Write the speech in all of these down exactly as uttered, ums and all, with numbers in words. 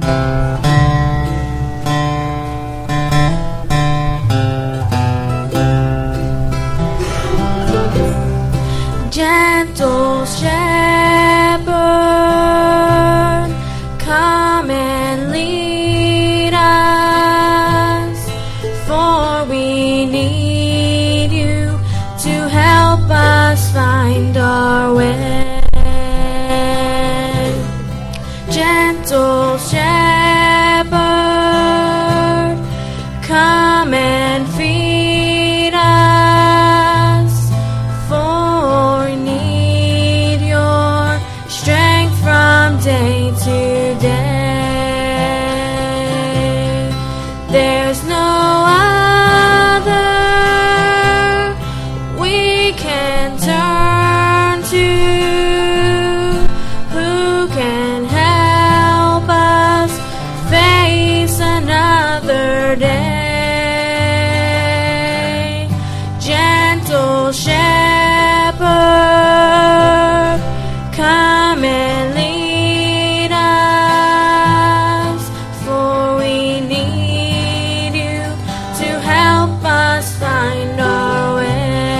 Gentle shepherd, come and lead us, for we need you to help us find our way. Gentle shepherd, come and feed us, for we need your strength from day to day. There's no other we can turn to who can help us face another day. Gentle shepherd, come and lead us, for we need you to help us find our way.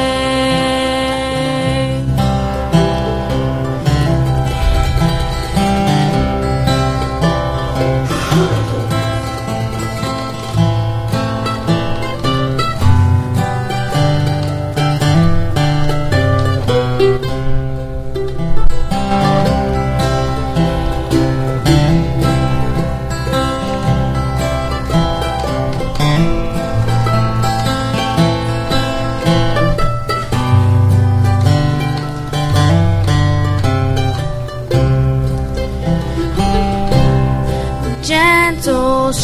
Gentle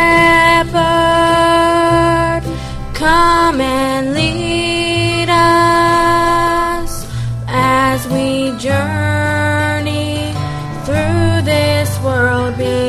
shepherd, come and lead us as we journey through this world.